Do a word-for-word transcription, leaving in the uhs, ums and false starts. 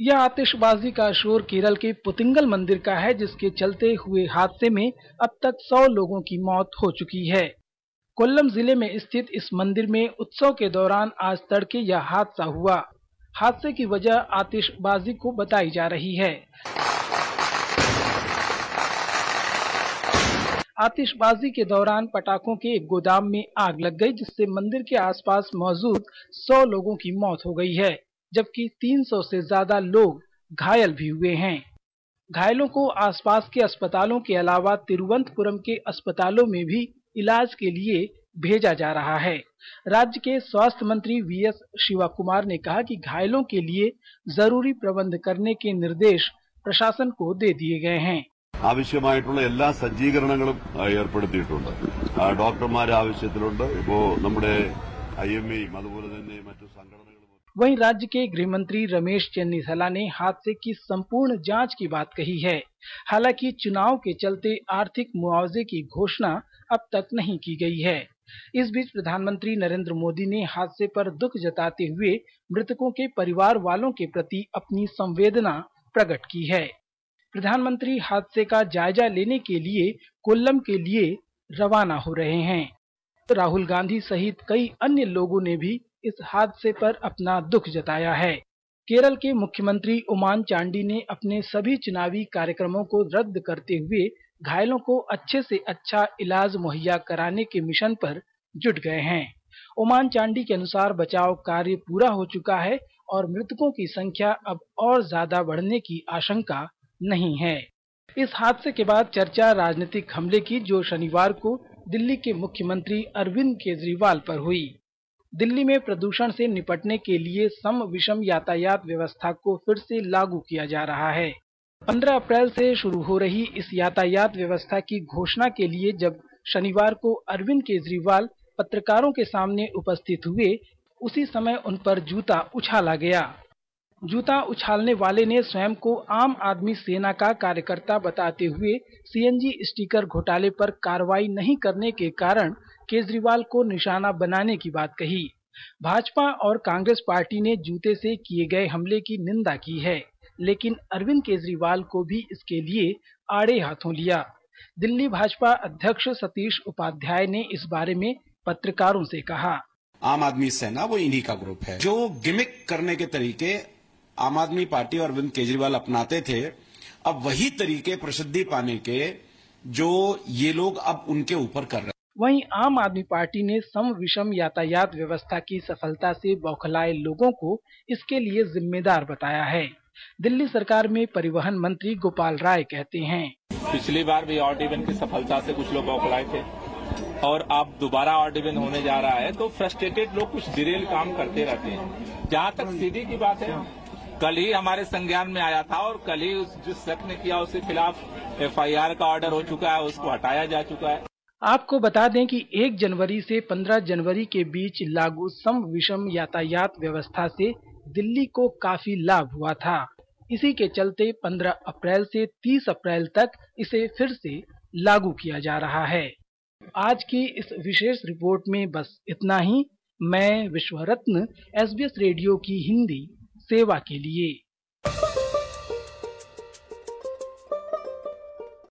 यह आतिशबाजी का शोर केरल के पुतिंगल मंदिर का है, जिसके चलते हुए हादसे में अब तक सौ लोगों की मौत हो चुकी है। कोल्लम जिले में स्थित इस मंदिर में उत्सव के दौरान आज तड़के यह हादसा हुआ। हादसे की वजह आतिशबाजी को बताई जा रही है। आतिशबाजी के दौरान पटाखों के एक गोदाम में आग लग गई, जिससे मंदिर के आसपास मौजूद सौ लोगों की मौत हो गई है, जबकि तीन सौ से ज्यादा लोग घायल भी हुए हैं। घायलों को आसपास के अस्पतालों के अलावा तिरुवनंतपुरम के अस्पतालों में भी इलाज के लिए भेजा जा रहा है। राज्य के स्वास्थ्य मंत्री वी एस शिवा कुमार ने कहा कि घायलों के लिए जरूरी प्रबंध करने के निर्देश प्रशासन को दे दिए गए हैं। ആവശ്യമായിട്ടുള്ള എല്ലാ സജ്ജീകരണങ്ങളും ഏർപ്പെടുത്തിയിട്ടുണ്ട്. ഡോക്ടർമാർ ആവശ്യത്തിലുണ്ട്. ഇപ്പോൾ നമ്മുടെ ഐ എം എയും അതുപോലെ തന്നെ മറ്റു സംഘടനകളും. वहीं राज्य के गृह मंत्री रमेश चन्नीसला ने हादसे की संपूर्ण जांच की बात कही है। हालांकि चुनाव के चलते आर्थिक मुआवजे की घोषणा अब तक नहीं की गई है। इस बीच प्रधानमंत्री नरेंद्र मोदी ने हादसे पर दुख जताते हुए मृतकों के परिवार वालों के प्रति अपनी संवेदना प्रकट की है। प्रधानमंत्री हादसे का जायजा लेने के लिए कोल्लम के लिए रवाना हो रहे हैं। राहुल गांधी सहित कई अन्य लोगों ने भी इस हादसे पर अपना दुख जताया है। केरल के मुख्यमंत्री उमान चांडी ने अपने सभी चुनावी कार्यक्रमों को रद्द करते हुए घायलों को अच्छे से अच्छा इलाज मुहैया कराने के मिशन पर जुट गए हैं। उमान चांडी के अनुसार बचाव कार्य पूरा हो चुका है और मृतकों की संख्या अब और ज्यादा बढ़ने की आशंका नहीं है। इस हादसे के बाद चर्चा राजनीतिक हमले की, जो शनिवार को दिल्ली के मुख्यमंत्री अरविंद केजरीवाल पर हुई। दिल्ली में प्रदूषण से निपटने के लिए सम विषम यातायात व्यवस्था को फिर से लागू किया जा रहा है। पंद्रह अप्रैल से शुरू हो रही इस यातायात व्यवस्था की घोषणा के लिए जब शनिवार को अरविंद केजरीवाल पत्रकारों के सामने उपस्थित हुए, उसी समय उन पर जूता उछाला गया। जूता उछालने वाले ने स्वयं को आम आदमी सेना का कार्यकर्ता बताते हुए सी एन जी स्टिकर घोटाले पर कार्रवाई नहीं करने के कारण केजरीवाल को निशाना बनाने की बात कही। भाजपा और कांग्रेस पार्टी ने जूते से किए गए हमले की निंदा की है, लेकिन अरविंद केजरीवाल को भी इसके लिए आड़े हाथों लिया। दिल्ली भाजपा अध्यक्ष सतीश उपाध्याय ने इस बारे में पत्रकारों से कहा, आम आदमी सेना वो इन्हीं का ग्रुप है। जो गिमिक करने के तरीके आम आदमी पार्टी और अरविंद केजरीवाल अपनाते थे, अब वही तरीके प्रसिद्धि पाने के जो ये लोग अब उनके ऊपर कर रहे हैं। वहीं आम आदमी पार्टी ने सम विषम यातायात व्यवस्था की सफलता से बौखलाए लोगों को इसके लिए जिम्मेदार बताया है। दिल्ली सरकार में परिवहन मंत्री गोपाल राय कहते हैं, पिछली बार भी ऑड इवन की सफलता से कुछ लोग बौखलाए थे और अब दोबारा ऑड इवन होने जा रहा है, तो फ्रस्ट्रेटेड लोग कुछ डिरेल काम करते रहते हैं। जहां तक सीधी की बात है, कल ही हमारे संज्ञान में आया था और कल ही उस जिस शख्स ने किया उसके खिलाफ एफ आई आर का ऑर्डर हो चुका है, उसको हटाया जा चुका है। आपको बता दें कि एक जनवरी से पंद्रह जनवरी के बीच लागू सम विषम यातायात व्यवस्था से दिल्ली को काफी लाभ हुआ था। इसी के चलते पंद्रह अप्रैल से तीस अप्रैल तक इसे फिर से लागू किया जा रहा है। आज की इस विशेष रिपोर्ट में बस इतना ही। मैं Vishwaratna S B S radio की हिंदी सेवा के लिए।